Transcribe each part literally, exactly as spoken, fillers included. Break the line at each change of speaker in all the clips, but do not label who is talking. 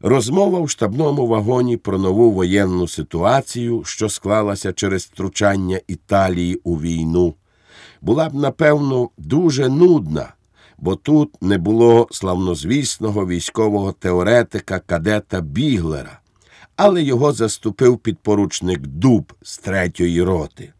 Розмова в штабному вагоні про нову воєнну ситуацію, що склалася через втручання Італії у війну, була б, напевно, дуже нудна, бо тут не було славнозвісного військового теоретика кадета Біглера, але його заступив підпоручник Дуб з третьої роти.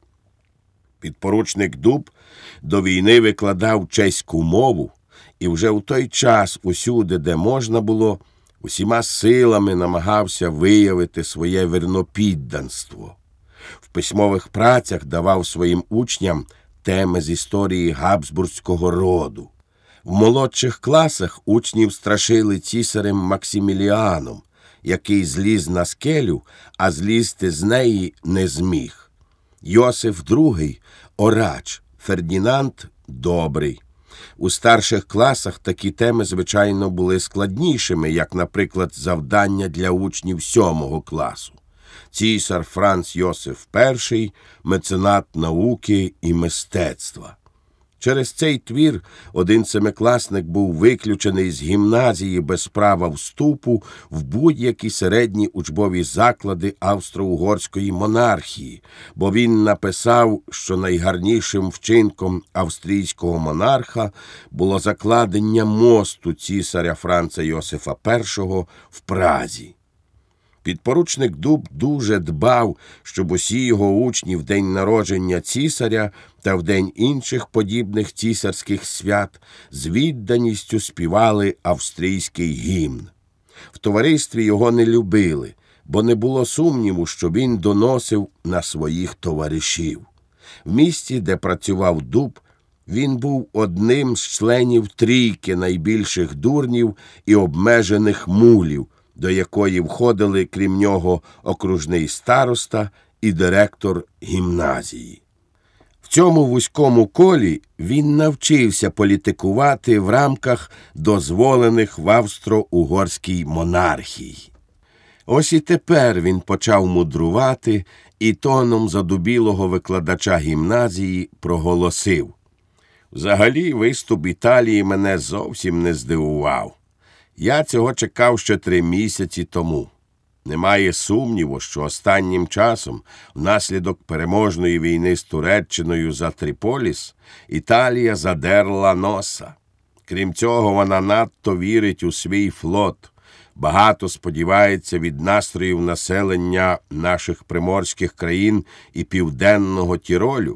Підпоручник Дуб до війни викладав чеську мову і вже в той час усюди, де можна було, усіма силами намагався виявити своє вірнопідданство. В письмових працях давав своїм учням теми з історії габсбурзького роду. В молодших класах учнів страшили цісарем Максиміліаном, який зліз на скелю, а злізти з неї не зміг. Йосиф другий –Орач, Фердінанд – Добрий. У старших класах такі теми, звичайно, були складнішими, як, наприклад, завдання для учнів сьомого класу. Цісар Франц Йосиф перший – меценат науки і мистецтва. Через цей твір один семикласник був виключений з гімназії без права вступу в будь-які середні учбові заклади австро-угорської монархії, бо він написав, що найгарнішим вчинком австрійського монарха було закладення мосту цісаря Франца Йосифа першого в Празі. Підпоручник Дуб дуже дбав, щоб усі його учні в день народження цісаря та в день інших подібних цісарських свят з відданістю співали австрійський гімн. В товаристві його не любили, бо не було сумніву, що він доносив на своїх товаришів. В місті, де працював Дуб, він був одним з членів трійки найбільших дурнів і обмежених мулів, до якої входили, крім нього, окружний староста і директор гімназії. В цьому вузькому колі він навчився політикувати в рамках дозволених в австро-угорській монархії. Ось і тепер він почав мудрувати і тоном задубілого викладача гімназії проголосив: «Взагалі, виступ Італії мене зовсім не здивував. Я цього чекав ще три місяці тому. Немає сумніву, що останнім часом, внаслідок переможної війни з Туреччиною за Тріполіс, Італія задерла носа. Крім цього, вона надто вірить у свій флот, багато сподівається від настроїв населення наших приморських країн і південного Тіролю.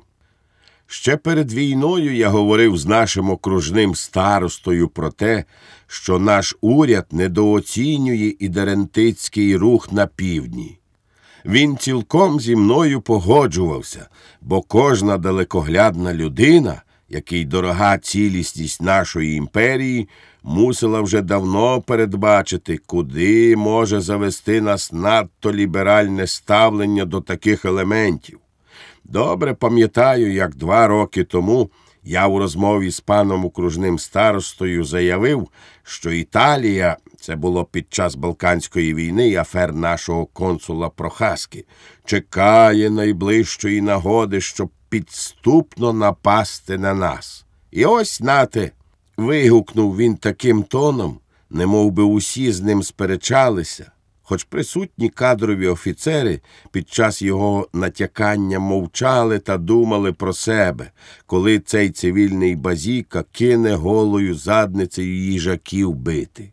Ще перед війною я говорив з нашим окружним старостою про те, що наш уряд недооцінює ідерентицький рух на півдні. Він цілком зі мною погоджувався, бо кожна далекоглядна людина, якій дорога цілісність нашої імперії, мусила вже давно передбачити, куди може завести нас надто ліберальне ставлення до таких елементів. Добре пам'ятаю, як два роки тому я у розмові з паном окружним старостою заявив, що Італія, це було під час Балканської війни і афер нашого консула Прохаски, чекає найближчої нагоди, щоб підступно напасти на нас. І ось, нате, вигукнув він таким тоном, немов би усі з ним сперечалися, хоч присутні кадрові офіцери під час його натякання мовчали та думали про себе, коли цей цивільний базіка кине голою задницею їжаків бити.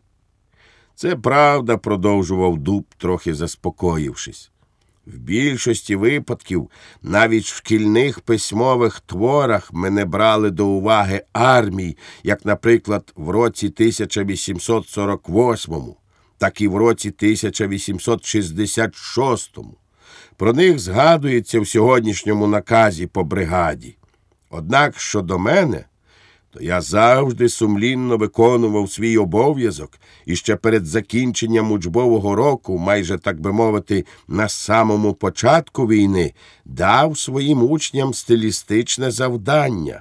Це правда, продовжував Дуб, трохи заспокоївшись. В більшості випадків, навіть в шкільних письмових творах ми не брали до уваги армій, як, наприклад, в році тисяча вісімсот сорок восьмому. Так і в році тисяча вісімсот шістдесят шостому. Про них згадується в сьогоднішньому наказі по бригаді. Однак, щодо мене, то я завжди сумлінно виконував свій обов'язок і ще перед закінченням учбового року, майже, так би мовити, на самому початку війни, дав своїм учням стилістичне завдання.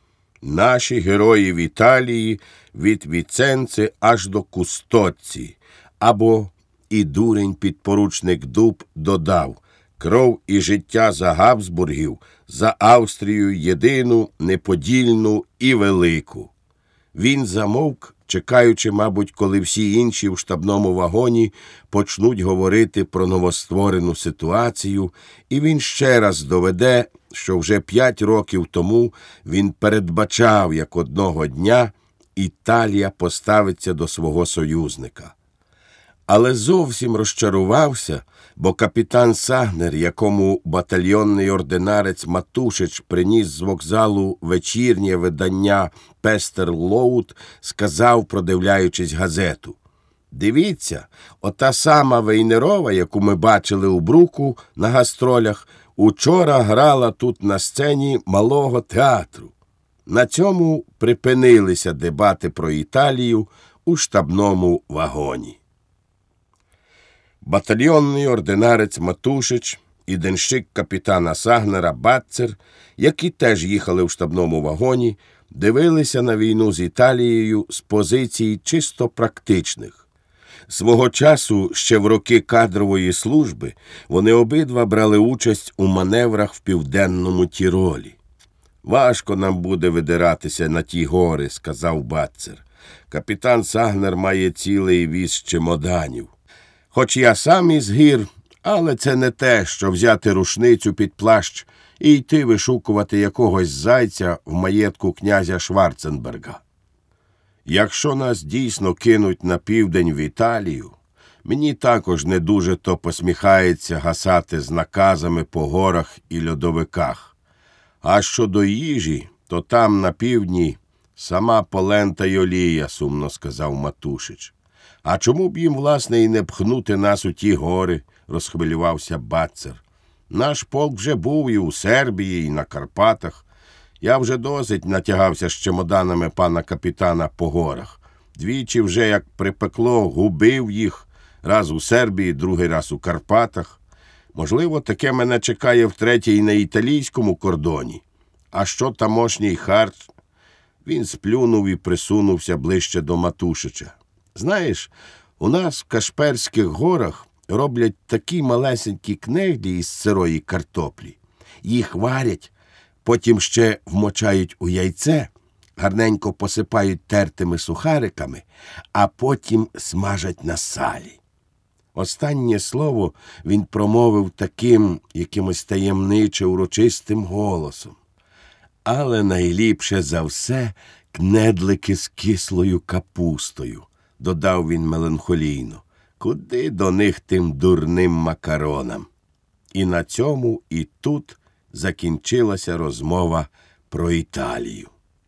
Наші герої в Італії від Віценци аж до Кустоцці. Або і дурень підпоручник Дуб додав: кров і життя за Габсбургів, за Австрію єдину, неподільну і велику. Він замовк чекаючи, мабуть, коли всі інші в штабному вагоні почнуть говорити про новостворену ситуацію, і він ще раз доведе, що вже п'ять років тому він передбачав, як одного дня Італія поставиться до свого союзника. Але зовсім розчарувався, бо капітан Сагнер, якому батальйонний ординарець Матушич приніс з вокзалу вечірнє видання «Пестерлоуд», сказав, продивляючись газету: «Дивіться, ота сама Вейнерова, яку ми бачили у Бруку на гастролях, учора грала тут на сцені малого театру». На цьому припинилися дебати про Італію у штабному вагоні. Батальйонний ординарець Матушич і денщик капітана Сагнера Баццер, які теж їхали в штабному вагоні, дивилися на війну з Італією з позицій чисто практичних. Свого часу, ще в роки кадрової служби, вони обидва брали участь у маневрах в Південному Тіролі. «Важко нам буде видиратися на ті гори», – сказав Баццер. «Капітан Сагнер має цілий віз чемоданів. Хоч я сам із гір, але це не те, що взяти рушницю під плащ і йти вишукувати якогось зайця в маєтку князя Шварценберга. Якщо нас дійсно кинуть на південь в Італію, мені також не дуже то посміхається гасати з наказами по горах і льодовиках. А щодо їжі, то там на півдні сама полента й олія», – сумно сказав Матушич. «А чому б їм, власне, і не пхнути нас у ті гори?» – розхвилювався Баццер. «Наш полк вже був і у Сербії, і на Карпатах. Я вже досить натягався з чемоданами пана капітана по горах. Двічі вже, як припекло, губив їх, раз у Сербії, другий раз у Карпатах. Можливо, таке мене чекає втретє і на італійському кордоні. А що тамошній харч?» Він сплюнув і присунувся ближче до Матушича. «Знаєш, у нас в Кашперських горах роблять такі малесенькі кнеглі із сирої картоплі. Їх варять, потім ще вмочають у яйце, гарненько посипають тертими сухариками, а потім смажать на салі». Останнє слово він промовив таким, якимось таємниче урочистим голосом. «Але найліпше за все кнедлики з кислою капустою», – додав він меланхолійно. «Куди до них тим дурним макаронам?» І на цьому і тут закінчилася розмова про Італію.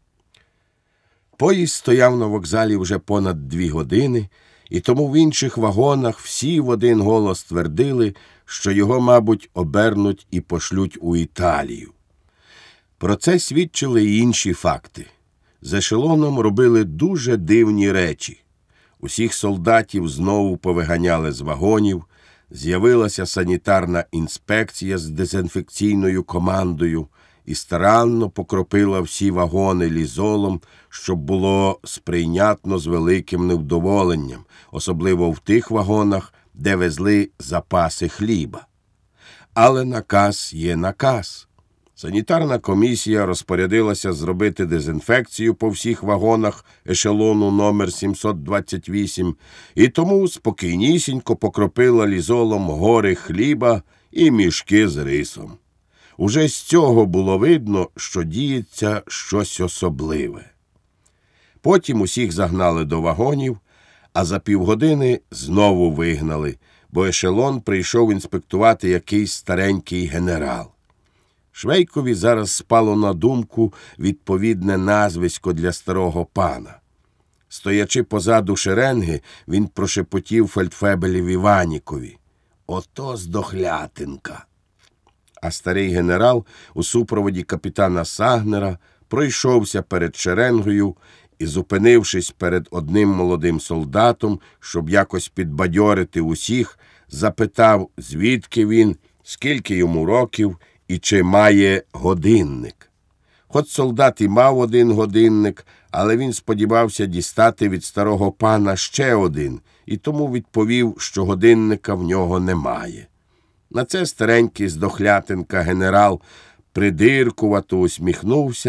Поїзд стояв на вокзалі вже понад дві години, і тому в інших вагонах всі в один голос твердили, що його, мабуть, обернуть і пошлють у Італію. Про це свідчили й інші факти. З ешелоном робили дуже дивні речі. Усіх солдатів знову повиганяли з вагонів, з'явилася санітарна інспекція з дезінфекційною командою і старанно покропила всі вагони лізолом, щоб було сприйнятно з великим невдоволенням, особливо в тих вагонах, де везли запаси хліба. Але наказ є наказ. Санітарна комісія розпорядилася зробити дезінфекцію по всіх вагонах ешелону номер сімсот двадцять вісім, і тому спокійнісінько покропила лізолом гори хліба і мішки з рисом. Уже з цього було видно, що діється щось особливе. Потім усіх загнали до вагонів, а за півгодини знову вигнали, бо ешелон прийшов інспектувати якийсь старенький генерал. Швейкові зараз спало на думку відповідне назвисько для старого пана. Стоячи позаду шеренги, він прошепотів фельдфебелів Іванікові: «Ото здохлятинка!» А старий генерал у супроводі капітана Сагнера пройшовся перед шеренгою і, зупинившись перед одним молодим солдатом, щоб якось підбадьорити усіх, запитав, звідки він, скільки йому років і чи має годинник. Хоч солдат і мав один годинник, але він сподівався дістати від старого пана ще один, і тому відповів, що годинника в нього немає. На це старенький здохлятинка генерал придиркувато усміхнувся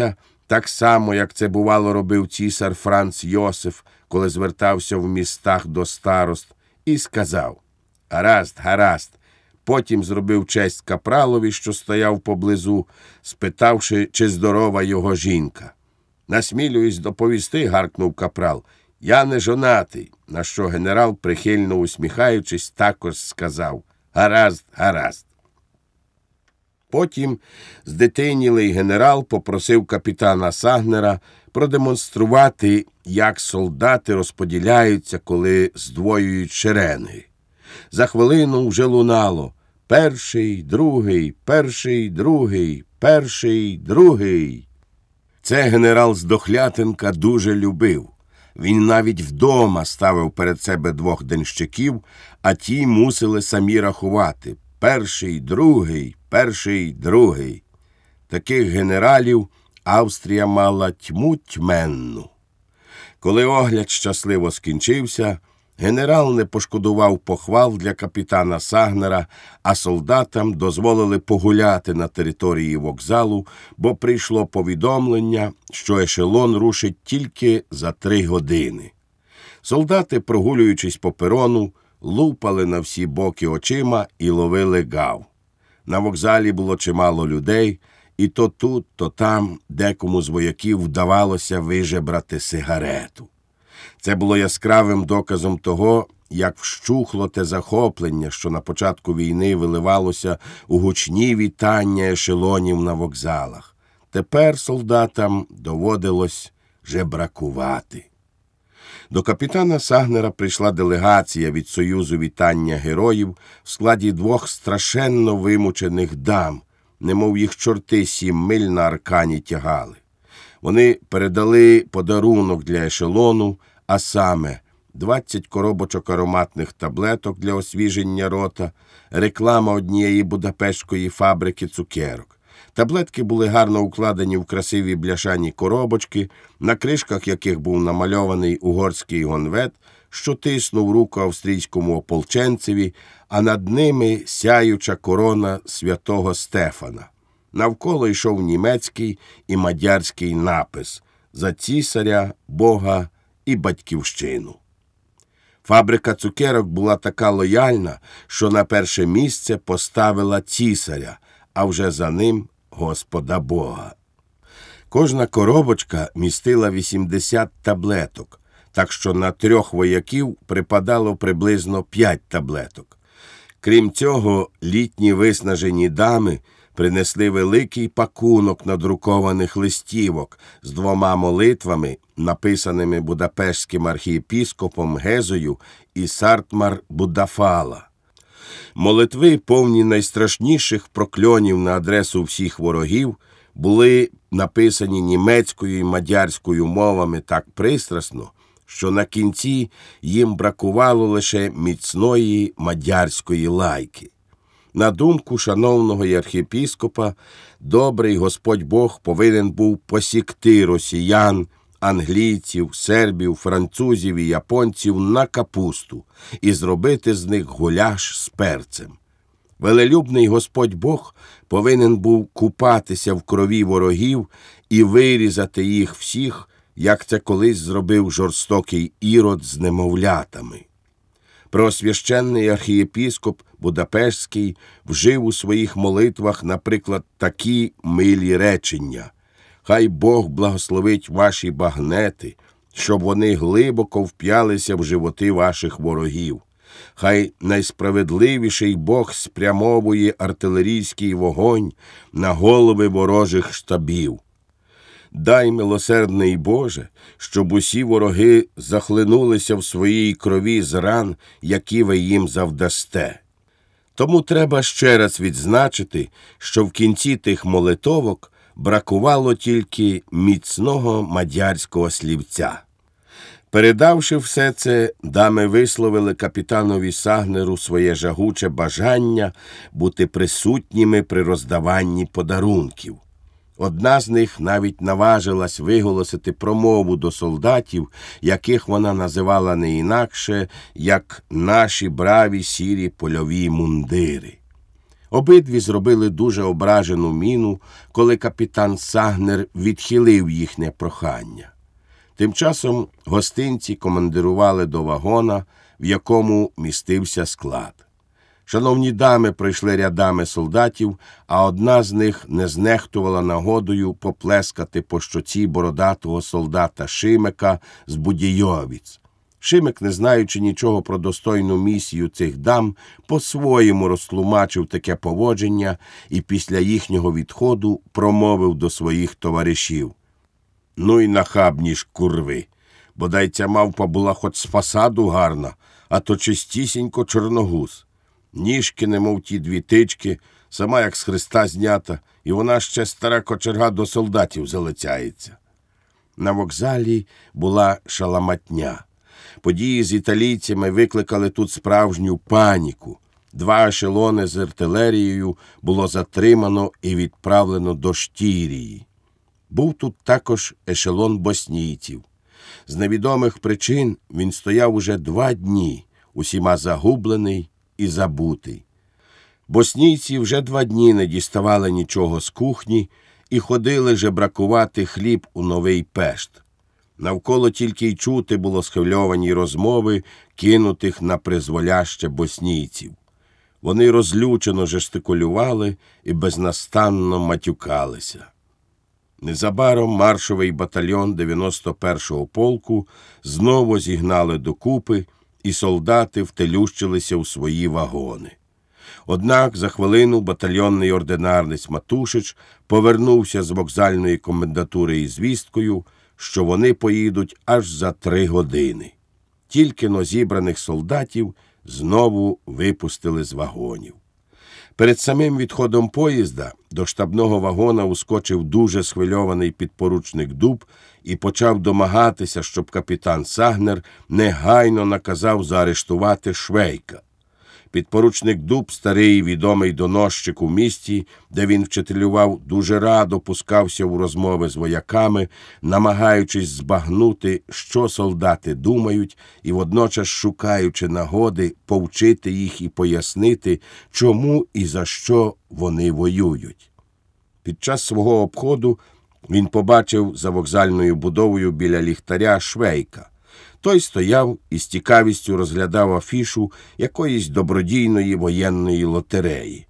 так само, як це бувало робив цісар Франц Йосиф, коли звертався в містах до старост, і сказав: «Гаразд, гаразд». Потім зробив честь капралові, що стояв поблизу, спитавши, чи здорова його жінка. «Насмілююсь доповісти», – гаркнув капрал, – «я не жонатий», на що генерал, прихильно усміхаючись, також сказав: «Гаразд, гаразд». Потім здетинілий генерал попросив капітана Сагнера продемонструвати, як солдати розподіляються, коли здвоюють шеренги. За хвилину вже лунало: перший, другий, перший, другий, перший, другий. Це генерал з Дохлятинка дуже любив. Він навіть вдома ставив перед себе двох денщиків, а ті мусили самі рахувати: перший, другий, перший, другий. Таких генералів Австрія мала тьму тьменну. Коли огляд щасливо скінчився, генерал не пошкодував похвал для капітана Сагнера, а солдатам дозволили погуляти на території вокзалу, бо прийшло повідомлення, що ешелон рушить тільки за три години. Солдати, прогулюючись по перону, лупали на всі боки очима і ловили гав. На вокзалі було чимало людей, і то тут, то там декому з вояків вдавалося вижебрати сигарету. Це було яскравим доказом того, як вщухло те захоплення, що на початку війни виливалося у гучні вітання ешелонів на вокзалах. Тепер солдатам доводилось жебракувати. До капітана Сагнера прийшла делегація від Союзу вітання героїв в складі двох страшенно вимучених дам, немов їх чорти сім миль на аркані тягали. Вони передали подарунок для ешелону, а саме двадцять коробочок ароматних таблеток для освіження рота, реклама однієї будапештської фабрики цукерок. Таблетки були гарно укладені в красиві бляшані коробочки, на кришках яких був намальований угорський гонвет, що тиснув руку австрійському ополченцеві, а над ними сяюча корона святого Стефана. Навколо йшов німецький і мадярський напис «За цісаря, Бога і батьківщину». Фабрика цукерок була така лояльна, що на перше місце поставила цісаря, а вже за ним Господа Бога. Кожна коробочка містила вісімдесят таблеток, так що на трьох вояків припадало приблизно п'ять таблеток. Крім цього, літні виснажені дами принесли великий пакунок надрукованих листівок з двома молитвами, написаними будапештським архієпіскопом Гезою і Сартмар Будафала. Молитви, повні найстрашніших прокльонів на адресу всіх ворогів, були написані німецькою і мадярською мовами так пристрасно, що на кінці їм бракувало лише міцної мадярської лайки. На думку шановного архієпіскопа, добрий Господь Бог повинен був посікти росіян, англійців, сербів, французів і японців на капусту і зробити з них гуляш з перцем. Велелюбний Господь Бог повинен був купатися в крові ворогів і вирізати їх всіх, як це колись зробив жорстокий Ірод з немовлятами. Преосвященний архієпіскоп Будапештський вжив у своїх молитвах, наприклад, такі милі речення: «Хай Бог благословить ваші багнети, щоб вони глибоко вп'ялися в животи ваших ворогів. Хай найсправедливіший Бог спрямовує артилерійський вогонь на голови ворожих штабів. Дай, милосердний Боже, щоб усі вороги захлинулися в своїй крові з ран, які ви їм завдасте». Тому треба ще раз відзначити, що в кінці тих молитовок бракувало тільки міцного мадярського слівця. Передавши все це, дами висловили капітанові Сагнеру своє жагуче бажання бути присутніми при роздаванні подарунків. Одна з них навіть наважилась виголосити промову до солдатів, яких вона називала не інакше, як «наші браві сірі польові мундири». Обидві зробили дуже ображену міну, коли капітан Сагнер відхилив їхнє прохання. Тим часом гостинці командирували до вагона, в якому містився склад. Шановні дами пройшли рядами солдатів, а одна з них не знехтувала нагодою поплескати по щоці бородатого солдата Шимика з Будійовіць. Шимик, не знаючи нічого про достойну місію цих дам, по-своєму розтлумачив таке поводження і після їхнього відходу промовив до своїх товаришів: «Ну й нахабні ж курви! Бодай ця мавпа була хоч з фасаду гарна, а то чистісінько чорногуз. Ніжки, немов ті дві тички, сама як з хреста знята, і вона ще стара кочерга до солдатів залицяється». На вокзалі була шаламатня. Події з італійцями викликали тут справжню паніку. Два ешелони з артилерією було затримано і відправлено до Штірії. Був тут також ешелон боснійців. З невідомих причин він стояв уже два дні, усіма загублений і забутий. Боснійці вже два дні не діставали нічого з кухні і ходили жебракувати хліб у Новий Пешт. Навколо тільки й чути було схвильовані розмови, кинутих на призволяще боснійців. Вони розлючено жестикулювали і безнастанно матюкалися. Незабаром маршовий батальйон дев'яносто першого полку знову зігнали докупи, і солдати втелющилися у свої вагони. Однак за хвилину батальйонний ординарець Матушич повернувся з вокзальної комендатури із звісткою, що вони поїдуть аж за три години. Тільки-но зібраних солдатів знову випустили з вагонів. Перед самим відходом поїзда до штабного вагона ускочив дуже схвильований підпоручник Дуб і почав домагатися, щоб капітан Сагнер негайно наказав заарештувати Швейка. Підпоручник Дуб, старий відомий доносчик у місті, де він вчителював, дуже радо пускався у розмови з вояками, намагаючись збагнути, що солдати думають, і водночас шукаючи нагоди повчити їх і пояснити, чому і за що вони воюють. Під час свого обходу він побачив за вокзальною будовою біля ліхтаря Швейка. Той стояв і з цікавістю розглядав афішу якоїсь добродійної воєнної лотереї.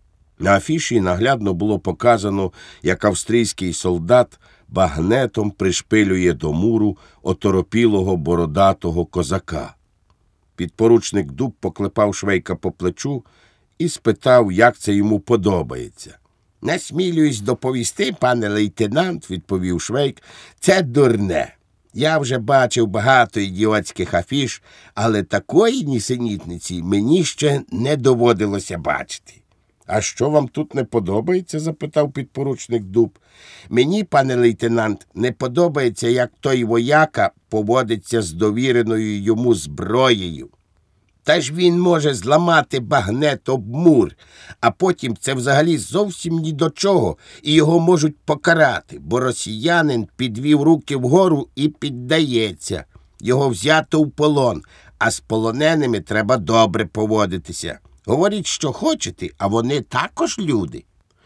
На афіші наглядно було показано, як австрійський солдат багнетом пришпилює до муру оторопілого бородатого козака. Підпоручник Дуб поклепав Швейка по плечу і спитав, як це йому подобається. «Насмілююсь доповісти, пане лейтенант», – відповів Швейк, – «це дурне. Я вже бачив багато ідіотських афіш, але такої нісенітниці мені ще не доводилося бачити». «А що вам тут не подобається?» – запитав підпоручник Дуб. «Мені, пане лейтенант, не подобається, як той вояка поводиться з довіреною йому зброєю. Та ж він може зламати багнет об мур, а потім це взагалі зовсім ні до чого, і його можуть покарати, бо росіянин підвів руки вгору і піддається. Його взято в полон, а з полоненими треба добре поводитися. Говоріть, що хочете, а вони також люди».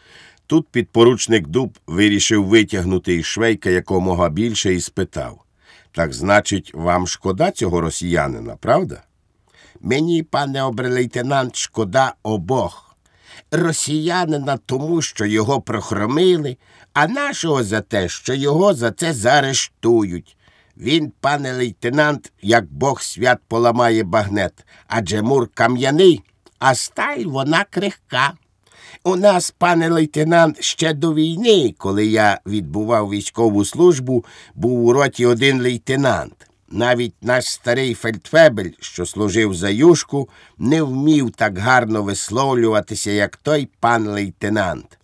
Тут підпоручник Дуб вирішив витягнути із Швейка якомога більше і спитав: «Так значить, вам шкода цього росіянина, правда?» «Мені, пане обер-лейтенант, шкода обох. Росіянина тому, що його прохромили, а нашого за те, що його за це заарештують. Він, пане лейтенант, як Бог свят поламає багнет, адже мур кам'яний, а сталь вона крихка. У нас, пане лейтенант, ще до війни, коли я відбував військову службу, був у роті один лейтенант. Навіть наш старий фельдфебель, що служив за Юшку, не вмів так гарно висловлюватися, як той пан лейтенант.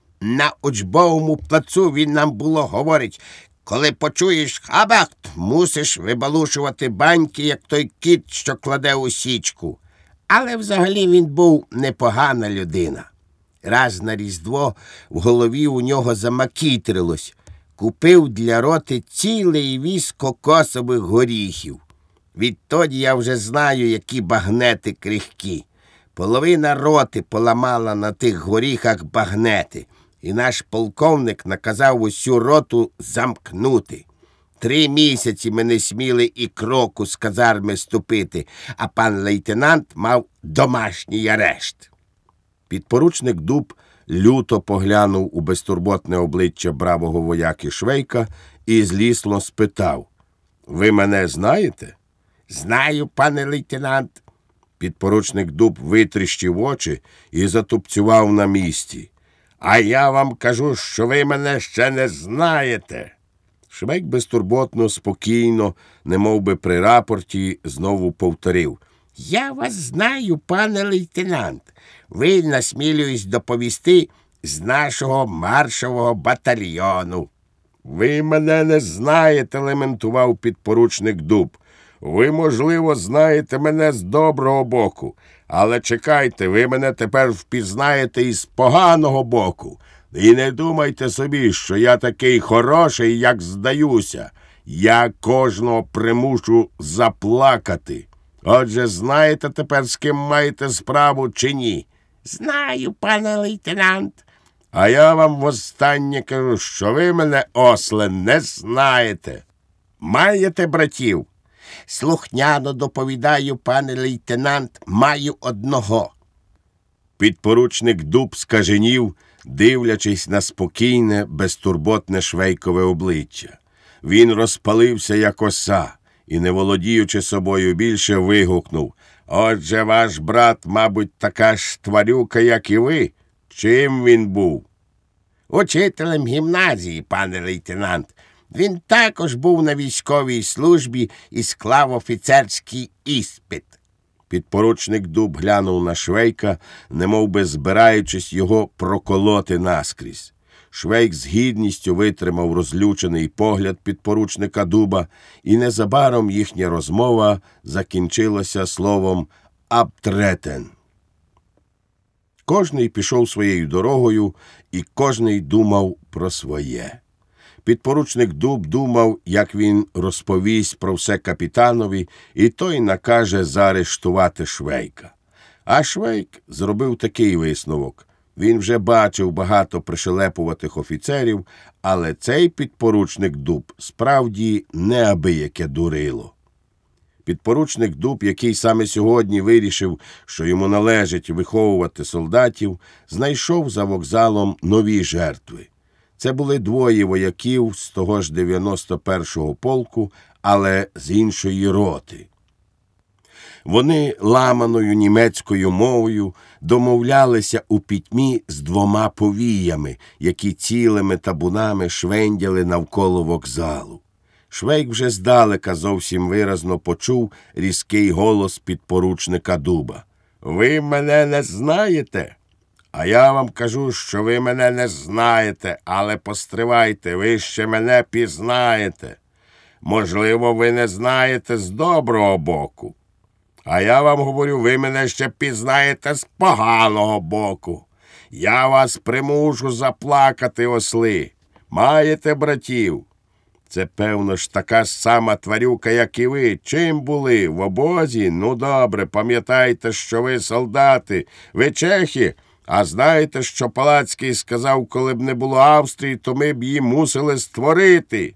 На учбовому плацу він нам було говорить: коли почуєш хабахт, мусиш вибалушувати баньки, як той кіт, що кладе у січку. Але взагалі він був непогана людина. Раз на Різдво в голові у нього замакітрилось. Купив для роти цілий віз кокосових горіхів. Відтоді я вже знаю, які багнети крихкі.
Половина роти поламала на тих горіхах багнети, і наш полковник наказав усю роту замкнути. Три місяці ми не сміли і кроку з казарми ступити, а пан лейтенант мав домашній арешт.
Підпоручник Дуб люто поглянув у безтурботне обличчя бравого вояки Швейка і злісно спитав: «Ви мене знаєте?»
«Знаю, пане лейтенант».
Підпоручник Дуб витріщив очі і затупцював на місці. «А я вам кажу, що ви мене ще не знаєте». Швейк безтурботно, спокійно, немов би при рапорті, знову повторив:
«Я вас знаю, пане лейтенант. Ви, насмілююсь доповісти, з нашого маршового батальйону».
«Ви мене не знаєте», – лементував підпоручник Дуб. «Ви, можливо, знаєте мене з доброго боку, але чекайте, ви мене тепер впізнаєте із поганого боку. І не думайте собі, що я такий хороший, як здаюся. Я кожного примушу заплакати. Отже, знаєте тепер, з ким маєте справу чи ні?»
«Знаю, пане лейтенант».
«А я вам востаннє кажу, що ви мене, осле, не знаєте. Маєте братів?»
«Слухняно доповідаю, пане лейтенант, маю одного».
Підпоручник Дуб скаженів, дивлячись на спокійне, безтурботне Швейкове обличчя. Він розпалився, як оса, і, не володіючи собою більше, вигукнув: «Отже, ваш брат, мабуть, така ж тварюка, як і ви? Чим він був?»
«Учителем гімназії, пане лейтенант. Він також був на військовій службі і склав офіцерський іспит».
Підпоручник Дуб глянув на Швейка, немов би збираючись його проколоти наскрізь. Швейк з гідністю витримав розлючений погляд підпоручника Дуба, і незабаром їхня розмова закінчилася словом «абтретен». Кожний пішов своєю дорогою, і кожний думав про своє. Підпоручник Дуб думав, як він розповість про все капітанові, і той накаже заарештувати Швейка. А Швейк зробив такий висновок: він вже бачив багато пришелепуватих офіцерів, але цей підпоручник Дуб справді неабияке дурило. Підпоручник Дуб, який саме сьогодні вирішив, що йому належить виховувати солдатів, знайшов за вокзалом нові жертви. Це були двоє вояків з того ж дев'яносто першого полку, але з іншої роти. Вони ламаною німецькою мовою домовлялися у пітьмі з двома повіями, які цілими табунами швендяли навколо вокзалу. Швейк вже здалека зовсім виразно почув різкий голос підпоручника Дуба: «Ви мене не знаєте?» «А я вам кажу, що ви мене не знаєте, але постривайте, ви ще мене пізнаєте. Можливо, ви не знаєте з доброго боку. А я вам говорю, ви мене ще пізнаєте з поганого боку. Я вас примушу заплакати, осли. Маєте братів? Це, певно ж, така ж сама тварюка, як і ви. Чим були? В обозі? Ну, добре, пам'ятайте, що ви солдати. Ви чехи? А знаєте, що Палацький сказав, коли б не було Австрії, то ми б її мусили створити?»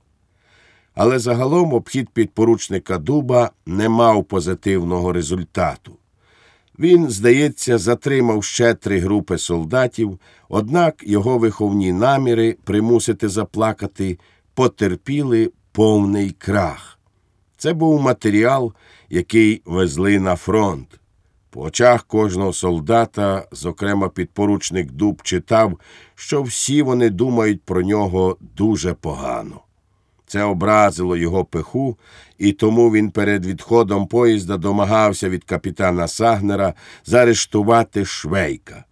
Але загалом обхід підпоручника Дуба не мав позитивного результату. Він, здається, затримав ще три групи солдатів, однак його виховні наміри примусити заплакати потерпіли повний крах. Це був матеріал, який везли на фронт. По очах кожного солдата, зокрема підпоручник Дуб, читав, що всі вони думають про нього дуже погано. Це образило його пиху, і тому він перед відходом поїзда домагався від капітана Сагнера заарештувати Швейка.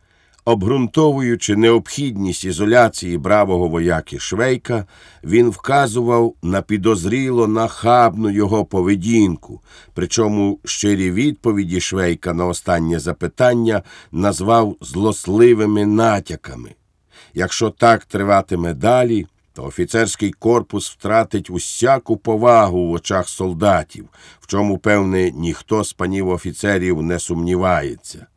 Обґрунтовуючи необхідність ізоляції бравого вояки Швейка, він вказував на підозріло нахабну його поведінку, причому щирі відповіді Швейка на останнє запитання назвав злосливими натяками. Якщо так триватиме далі, то офіцерський корпус втратить усяку повагу в очах солдатів, в чому, певне, ніхто з панів офіцерів не сумнівається.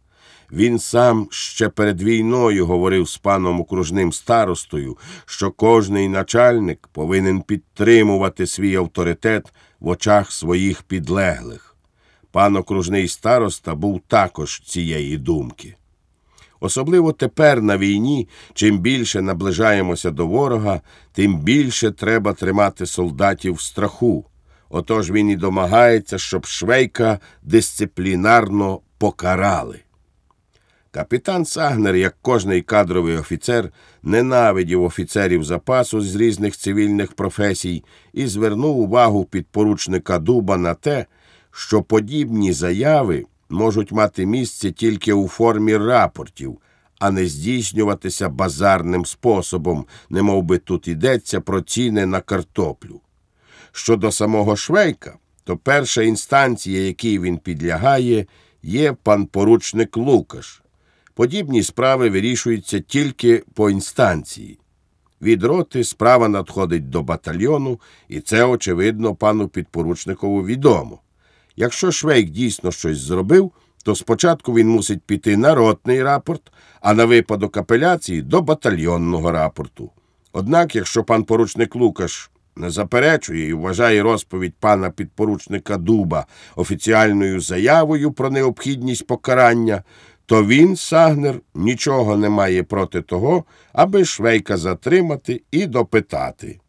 Він сам ще перед війною говорив з паном окружним старостою, що кожний начальник повинен підтримувати свій авторитет в очах своїх підлеглих. Пан окружний староста був також цієї думки. Особливо тепер на війні, чим більше наближаємося до ворога, тим більше треба тримати солдатів в страху. Отож він і домагається, щоб Швейка дисциплінарно покарали. Капітан Сагнер, як кожний кадровий офіцер, ненавидів офіцерів запасу з різних цивільних професій і звернув увагу підпоручника Дуба на те, що подібні заяви можуть мати місце тільки у формі рапортів, а не здійснюватися базарним способом, немов би тут йдеться про ціни на картоплю. Щодо самого Швейка, то перша інстанція, якій він підлягає, є пан поручник Лукаш. Подібні справи вирішуються тільки по інстанції. Від роти справа надходить до батальйону, і це, очевидно, пану підпоручникову відомо. Якщо Швейк дійсно щось зробив, то спочатку він мусить піти на ротний рапорт, а на випадок апеляції – до батальйонного рапорту. Однак, якщо пан поручник Лукаш не заперечує і вважає розповідь пана підпоручника Дуба офіціальною заявою про необхідність покарання, то він, Сагнер, нічого не має проти того, аби Швейка затримати і допитати.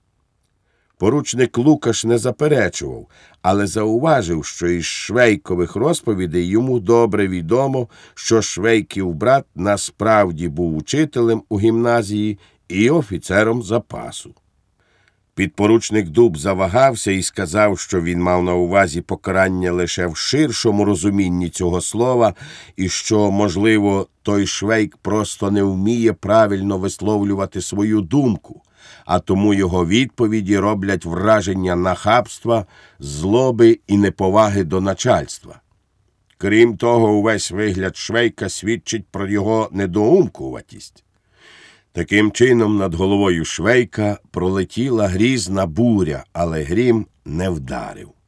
Поручник Лукаш не заперечував, але зауважив, що із Швейкових розповідей йому добре відомо, що Швейків брат насправді був учителем у гімназії і офіцером запасу. Підпоручник Дуб завагався і сказав, що він мав на увазі покарання лише в ширшому розумінні цього слова і що, можливо, той Швейк просто не вміє правильно висловлювати свою думку, а тому його відповіді роблять враження нахабства, злоби і неповаги до начальства. Крім того, увесь вигляд Швейка свідчить про його недоумкуватість. Таким чином, над головою Швейка пролетіла грізна буря, але грім не вдарив.